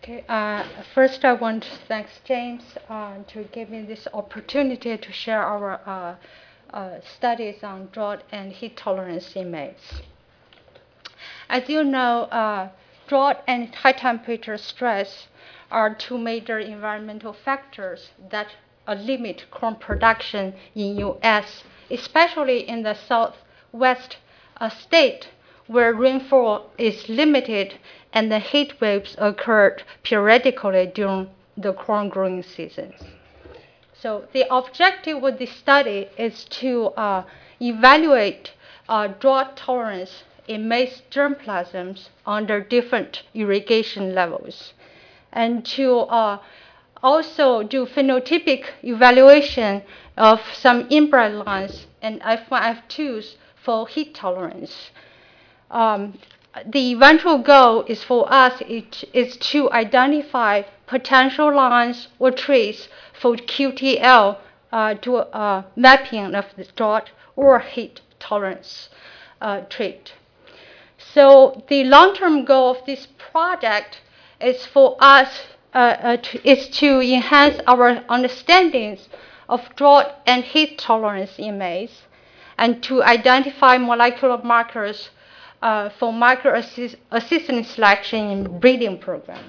Okay. First, I want to thank James to give me this opportunity to share our studies on drought and heat tolerance in maize. As you know, drought and high temperature stress are two major environmental factors that limit corn production in U.S., especially in the southwest state where rainfall is limited and the heat waves occurred periodically during the corn growing seasons. So the objective of this study is to evaluate drought tolerance in maize germplasms under different irrigation levels, and to also do phenotypic evaluation of some inbred lines and F1, F2s for heat tolerance. The eventual goal is for us is to identify potential lines or traits for QTL to mapping of the drought or heat tolerance trait. So the long-term goal of this project is for us to enhance our understandings of drought and heat tolerance in maize, and to identify molecular markers for micro-assistant selection in breeding program.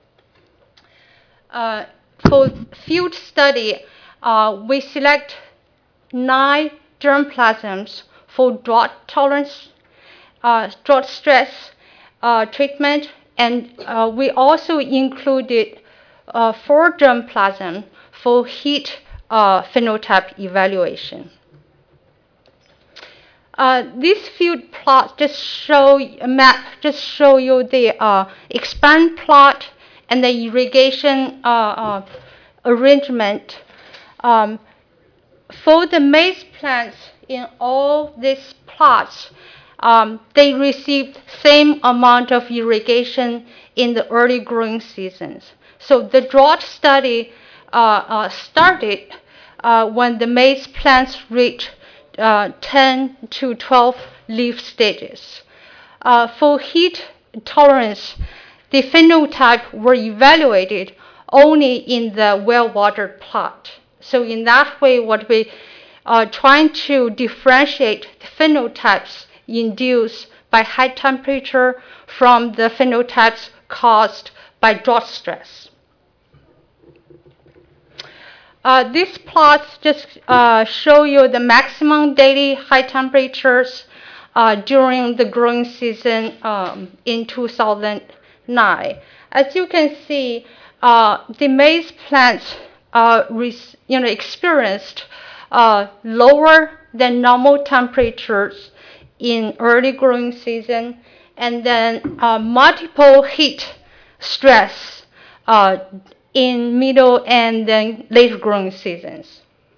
For field study, we select 9 germplasms for drought tolerance, drought stress treatment, and we also included 4 germplasm for heat phenotype evaluation. This field plot just show you the expand plot and the irrigation arrangement. For the maize plants in all these plots, they received same amount of irrigation in the early growing seasons. So the drought study started when the maize plants reached 10 to 12 leaf stages. For heat tolerance, the phenotype were evaluated only in the well-watered plot. So in that way, what we are trying to differentiate the phenotypes induced by high temperature from the phenotypes caused by drought stress. These plots just show you the maximum daily high temperatures during the growing season in 2009. As you can see, the maize plants experienced lower than normal temperatures in early growing season, and then multiple heat stress in middle and then later growing seasons.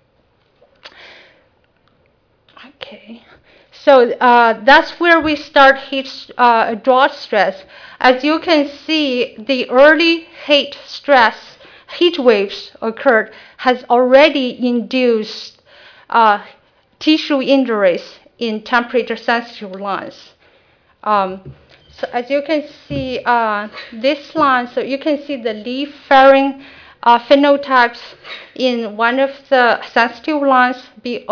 Okay, so that's where we start heat drought stress. As you can see, the early heat waves occurred has already induced tissue injuries in temperature-sensitive lines. So as you can see, this line, so you can see the leaf-bearing phenotypes in one of the sensitive lines,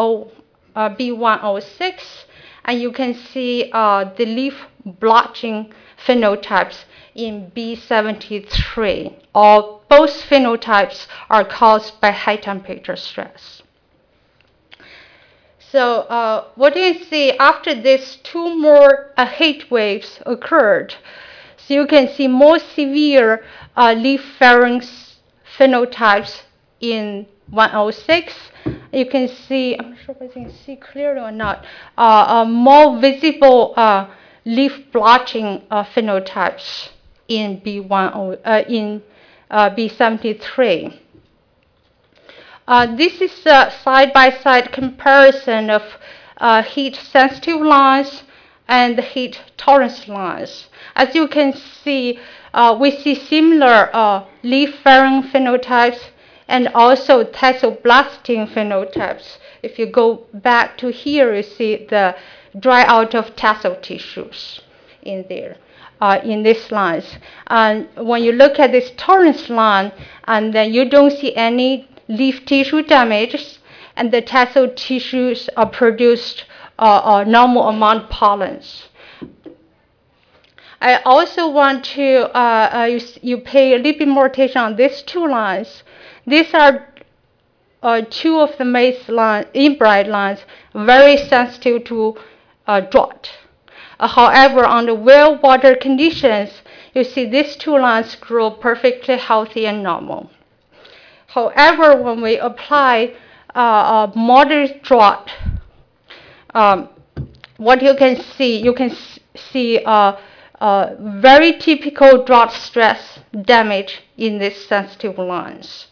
B106, and you can see the leaf blotching phenotypes in B73. Both phenotypes are caused by high temperature stress. So what do you see after these 2 more heat waves occurred? So you can see more severe leaf-bearing phenotypes in 106. You can see, I'm not sure if you can see clearly or not, more visible leaf blotching phenotypes in B73. This is a side-by-side comparison of heat-sensitive lines and heat tolerance lines. As you can see, we see similar leaf-bearing phenotypes and also tasselblasting phenotypes. If you go back to here, you see the dry out of tassel tissues in there. in these lines. And when you look at this tolerance line, and then you don't see any leaf tissue damage, and the tassel tissues are produced a normal amount of pollens. I also want to you pay a little bit more attention on these two lines. These are two of the maize inbred lines, very sensitive to drought. However, under well water conditions, you see these two lines grow perfectly healthy and normal. However, when we apply moderate drought, what you can see very typical drought stress damage in these sensitive lines.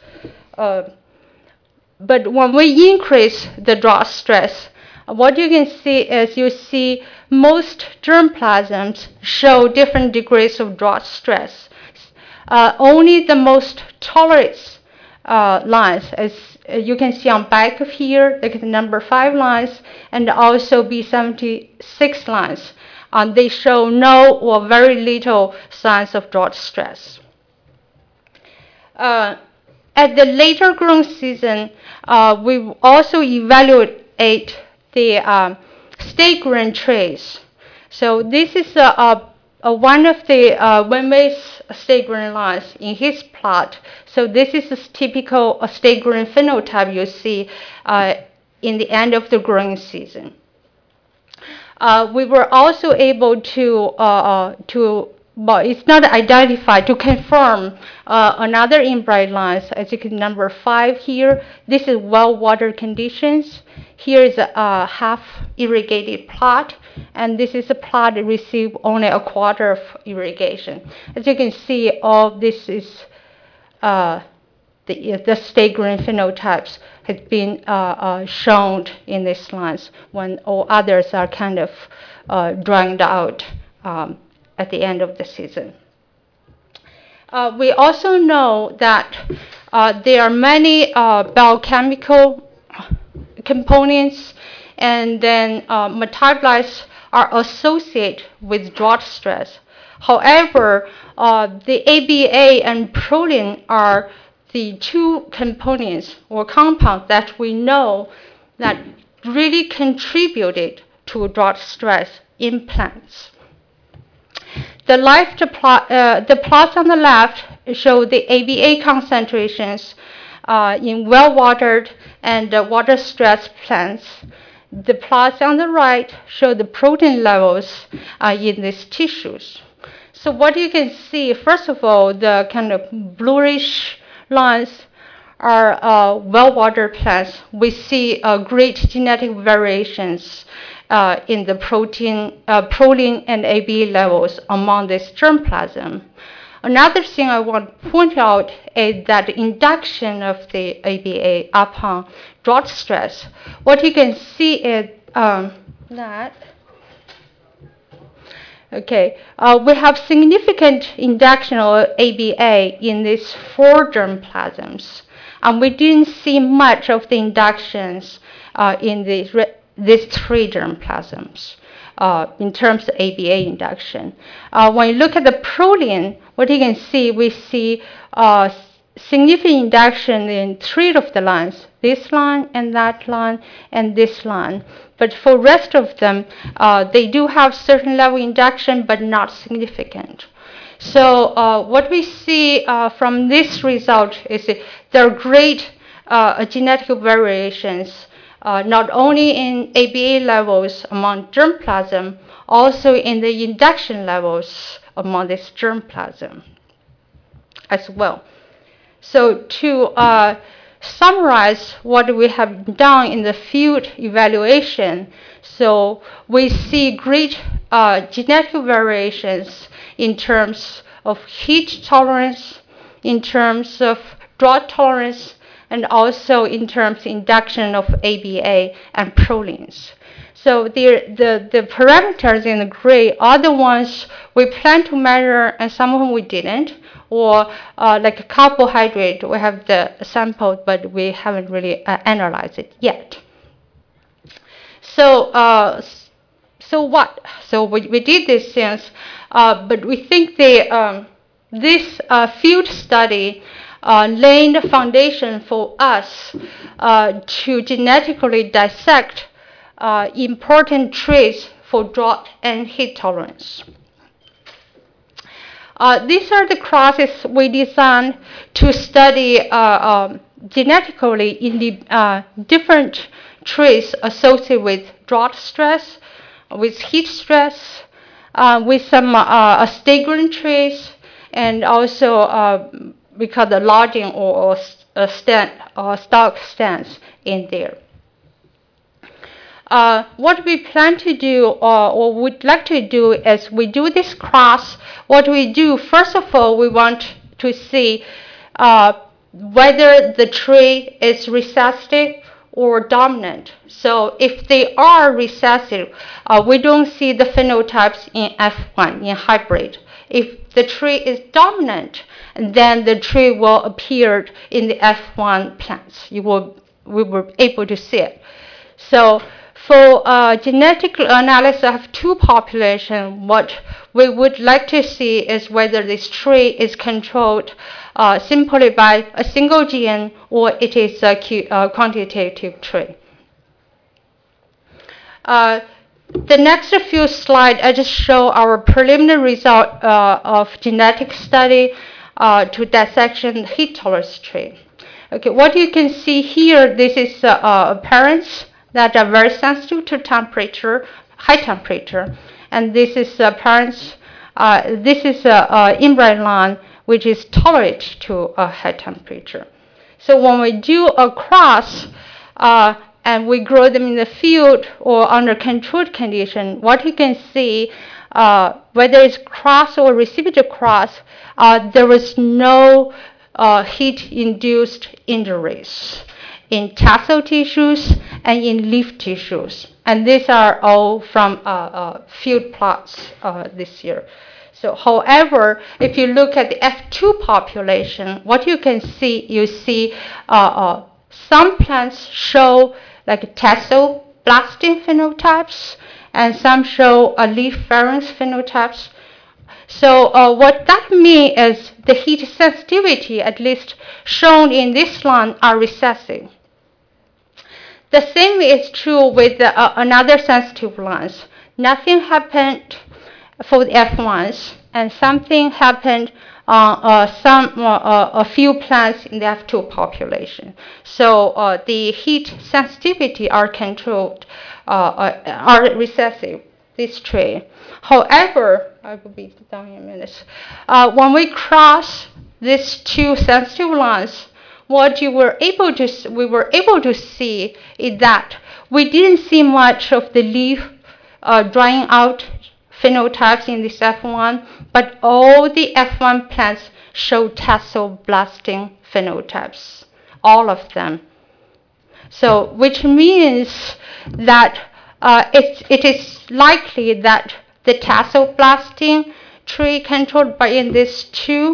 But when we increase the drought stress, what you can see is you see most germplasms show different degrees of drought stress. Only the most tolerant lines, as you can see on back of here, like the number 5 lines, and also B76 lines, they show no or very little signs of drought stress. At the later growing season, we also evaluate the stay-green traits. So this is one of the Win-Mays stay-green lines in his plot. So this is a typical stay-green phenotype you see in the end of the growing season. We were also able to well, it's not identified, to confirm another inbred lines, as you can number 5 here. This is well water conditions. Here is a half irrigated plot, and this is a plot that received only a quarter of irrigation. As you can see, all this is the stay-green phenotypes has been shown in these lines, when all others are kind of drowned out at the end of the season. We also know that there are many biochemical components, and then metabolites are associated with drought stress. However, the ABA and proline are the two components or compounds that we know that really contributed to drought stress in plants. The plots on the left show the ABA concentrations in well-watered and water-stressed plants. The plots on the right show the protein levels in these tissues. So what you can see, first of all, the kind of bluish lines are well-watered plants. We see great genetic variations in the proline and ABA levels among this germplasm. Another thing I want to point out is that induction of the ABA upon drought stress. What you can see is that we have significant induction of ABA in these 4 germplasms, and we didn't see much of the inductions in these 3 germplasms in terms of ABA induction. When you look at the proline, what you can see, we see significant induction in 3 of the lines, this line and that line and this line. But for rest of them, they do have certain level induction, but not significant. So what we see from this result is there are great genetic variations, not only in ABA levels among germplasm, also in the induction levels among this germplasm as well. So to summarize what we have done in the field evaluation, so we see great genetic variations in terms of heat tolerance, in terms of drought tolerance, and also in terms of induction of ABA and prolines. So the parameters in the gray are the ones we plan to measure, and some of them we didn't. Or like a carbohydrate, we have the sample, but we haven't really analyzed it yet. So So what? So we did these things, but we think this field study laying the foundation for us to genetically dissect important traits for drought and heat tolerance. These are the crosses we designed to study genetically in the different traits associated with drought stress, with heat stress, with some stagnant traits, and also we call the lodging or stalk stance in there. What we plan to do or would like to do is we do this cross. What we do, first of all, we want to see whether the tree is recessive or dominant. So if they are recessive, we don't see the phenotypes in F1, in hybrid. If the tree is dominant, then the tree will appear in the F1 plants. We were able to see it. So for genetic analysis of two populations, what we would like to see is whether this tree is controlled simply by a single gene or it is a quantitative tree. The next few slides, I just show our preliminary result of genetic study to dissection heat tolerance tree. Okay, what you can see here, this is parents that are very sensitive to temperature, high temperature, and this is parents. This is inbred line, which is tolerant to a high temperature. So when we do a cross and we grow them in the field or under controlled condition, what you can see, whether it's cross or reciprocal cross, there was no heat-induced injuries in tassel tissues and in leaf tissues. And these are all from field plots this year. So, however, if you look at the F2 population, what you can see, you see some plants show like tassel blasting phenotypes, and some show leaf pharynx phenotypes. So what that means is the heat sensitivity, at least shown in this line, are recessive. The same is true with another sensitive lines. Nothing happened for the F1s, and something happened on a few plants in the F2 population. So the heat sensitivity are controlled, are recessive, this tree. However, I will be done in a minute. When we cross these two sensitive lines, what we were able to see is that we didn't see much of the leaf drying out phenotypes in this F1, but all the F1 plants show tassel blasting phenotypes, all of them. So, which means that it is likely that the tassel blasting tree controlled by in these two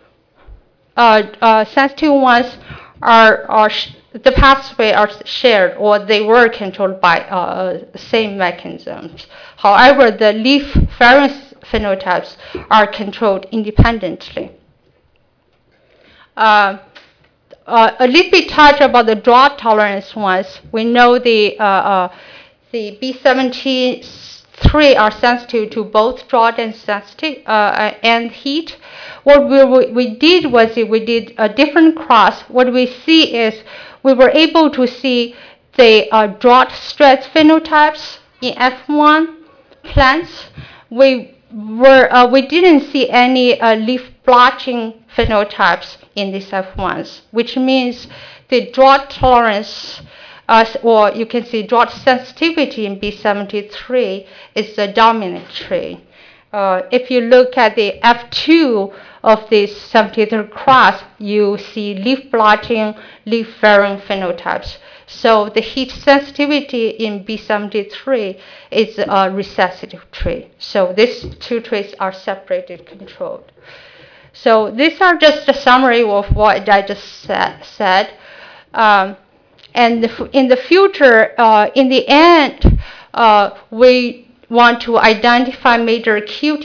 sensitive ones are the pathway are shared, or they were controlled by same mechanisms. However, the leaf pharynx phenotypes are controlled independently. A little bit touch about the drought tolerance ones. We know the B73 are sensitive to both drought and and heat. What we did was we did a different cross. What we see is we were able to see the drought stress phenotypes in F1 plants. We didn't see any leaf blotching phenotypes in these F1s, which means the drought tolerance, or you can see drought sensitivity in B73 is the dominant tree. If you look at the F2 of this 73 cross, you see leaf blotching, leaf pharynx phenotypes. So the heat sensitivity in B73 is a recessive tree. So these two trees are separated, controlled. So these are just a summary of what I just said. And in the future, in the end, we want to identify major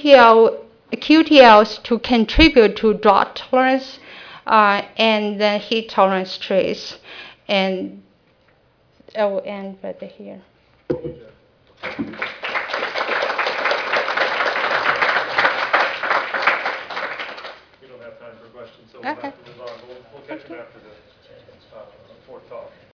QTLs to contribute to drought tolerance and then heat tolerance traits. And I will end right here. We don't have time for questions, so we'll have to move on. We'll catch you after the fourth talk.